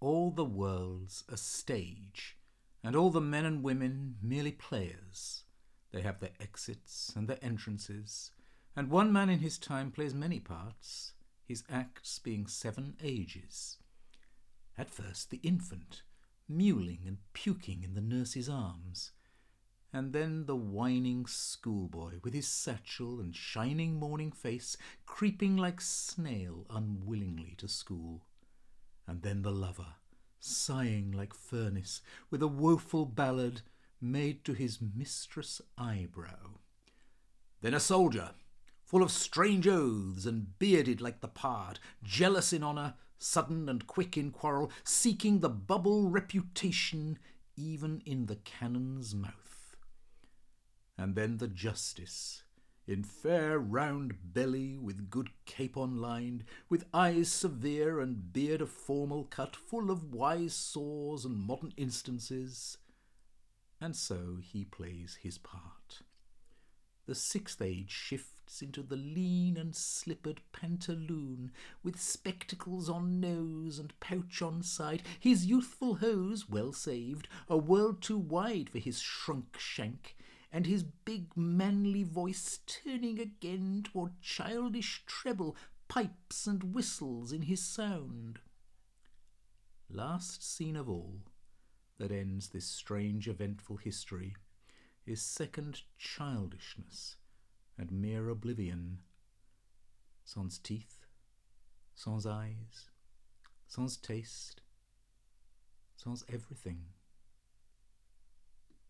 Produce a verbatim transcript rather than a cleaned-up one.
All the world's a stage, and all the men and women merely players. They have their exits and their entrances, and one man in his time plays many parts, his acts being seven ages. At first the infant, mewling and puking in the nurse's arms, and then the whining schoolboy with his satchel and shining morning face, creeping like snail unwillingly to school. And then the lover, sighing like furnace, with a woeful ballad made to his mistress' eyebrow. Then a soldier, full of strange oaths and bearded like the pard, jealous in honour, sudden and quick in quarrel, seeking the bubble reputation even in the cannon's mouth. And then the justice, in fair round belly, with good capon lined, with eyes severe and beard of formal cut, full of wise saws and modern instances. And so he plays his part. The sixth age shifts into the lean and slippered pantaloon, with spectacles on nose and pouch on side, his youthful hose, well saved, a world too wide for his shrunk shank, and his big manly voice turning again toward childish treble, pipes and whistles in his sound. Last scene of all, that ends this strange eventful history, is second childishness and mere oblivion, sans teeth, sans eyes, sans taste, sans everything.